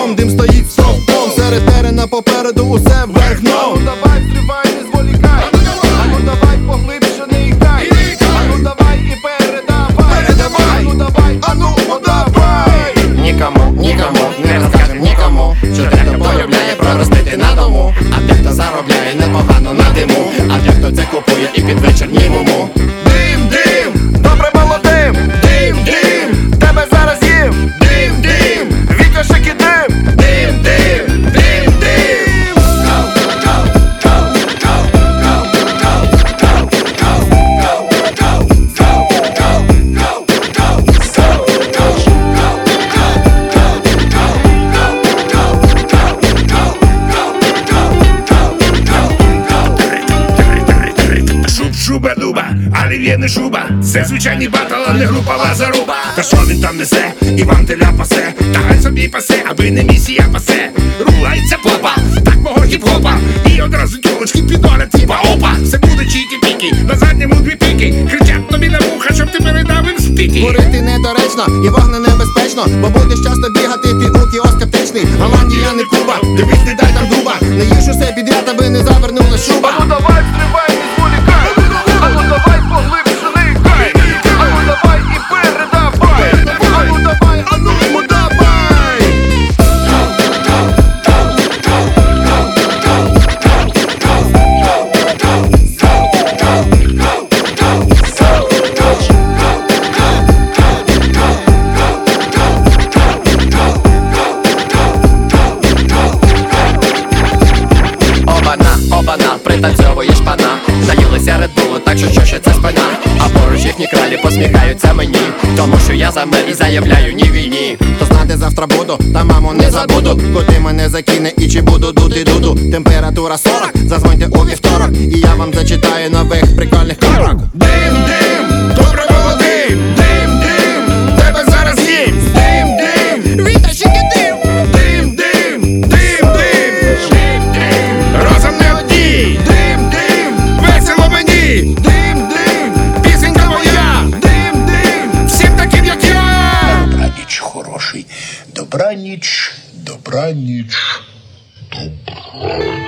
дом, дим стоїть стовпом, серед терена попереду усе вверх дном. Давай, стривай, не зволікай. Ану давай, поглибше не іграй. Ану давай і передавай. Ану давай, ану подавай. Нікому не розкажем нікому, що дехто полюбляє проростити на дому, а дехто заробляє непогано на диму, а дехто це купує і під вечір німому. Дим, дим, добре молодим. Дим, дим, тебе зараз їм. Дим, дим, Вітя шики дим. Дим, дим, дим, дим. Шуба-дуба, але є не шуба. Це звичайний батл, а не групова заруба. Та що він там несе, Іван теля пасе. Та хай собі пасе, аби не місія пасе. Рулається попа, так мого хіп-хопа. І одразу тілочки підорять, типа опа. Все буде чікі-пікі, на задньому дві піки. Кричать тобі на вуха, щоб ти передав їм спіки. Курити недоречно і вогне небезпечно, бо будеш часто бігати, ти у кіоск аптечний. Голландія не Куба, дивись, не дай там дуба. Не їж усе підряд, аби не завернула шуба. Ану давай, стривай, не зволікай. Ану давай, поглибше не іграй. Ану давай і передавай. Ану давай, ану подавай. Обана, пританцьовуєш пана. Наїлися редбулу, так що ще це спина. А поруч їхні кралі посміхаються мені, тому що я за мир і заявляю ні війні. То знати завтра буду, та маму не забуду. Куди мене закине і чи буду дути дуду. Температура 40, зазвоньте у вівторок, і я вам зачитаю нових прикольних корок. Дим, дим, добре молодим. Дим, дим, тебе зараз їм. Дим, дим, Віта ще дим! дим, дим, дим, дим. Дим, дим, разом не одні. Дим, дим, весело мені. Дим, дим, пісенька моя. Дим, дим, всім таким, як я. Добраніч, хороший. Добраніч, добраніч, добраніч.